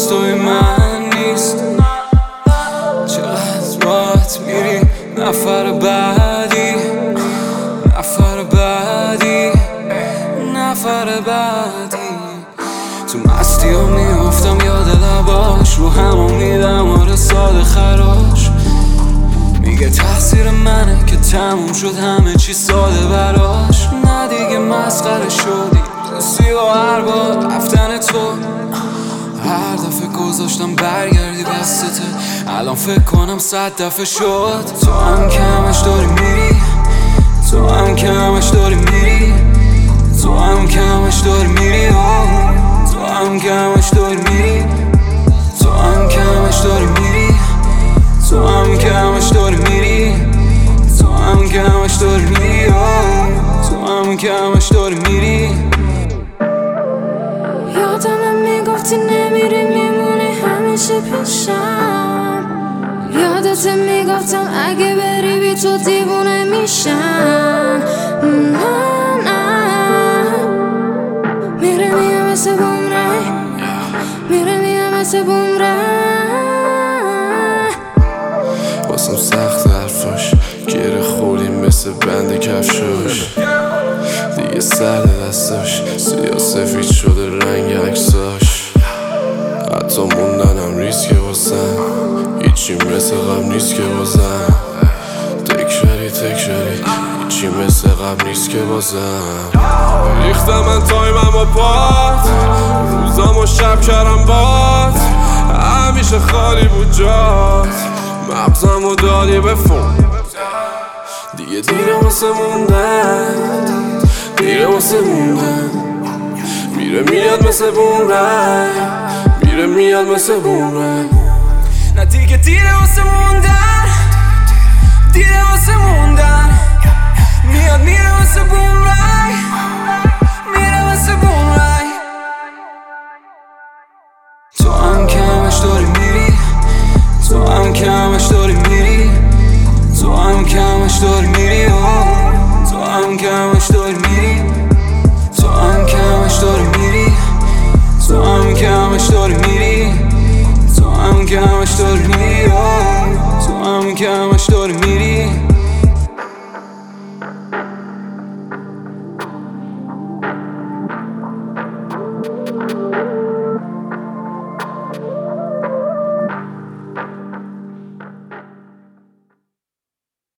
توی من نیست. چقدر راحت میری نفر بعدی، نفر بعدی، نفر بعدی. تو مستی ها میافتم یاد لباش، رو همون میدم آره ساده خراش. میگه تقصیر منه که تموم شد همه چی ساده براش. نه دیگه مسخره شدی دوستی و هر بار رفتن تو. هر دفعه گذاشتم برگردی دستته، الان فکر کنم 100 دفعه شد. تو هم که همش داری میری، تو هم که همش داری میری، تو هم که همش داری میری، تو هم که همش داری میری، تو هم که همش داری میری، تو هم که همش داری میری، تو هم که همش داری میری، تو هم که همش داری میری. یادم میگفتی نمیری میمونی همیشه پیشم. یادت میگفتم اگه بری بی تو دیوونه میشم. نه نه میره میام مثل بومرنگ، میره میام مثل بومرنگ. واسم سخت حرفاش گره خوردیم مثل بند کفشاش. دیگه سرد دستاش سیاه سفید شده رنگ عکساش. حتی موندنم ریسکه واسم، هیچی مثل قبل نیست که بازم. تکراری هیچی مثل قبل نیست که بازم. ریختم من تایمم و پات، روزام و شب کردم بات. همیشه خالی بود جات، مغزم و دادی به فون. دیگه دیره واسه موندن، دیره واسه موندن. میره میاد مثل بومرنگ، میره میاد مثل بومرنگ. نه دیگه دیره واسه موندن، دیره واسه موندن. میاد میره واسه بومرنگ، میره واسه بومرنگ. تو هم که همش داری میری، تو هم که همش داری میری، تو هم که همش داری میری، تو هم که همش داری میری، تو هم که همش داری میری، تو هم که همش داری میری، تو هم که همش داری میری، تو هم که همش داری میری.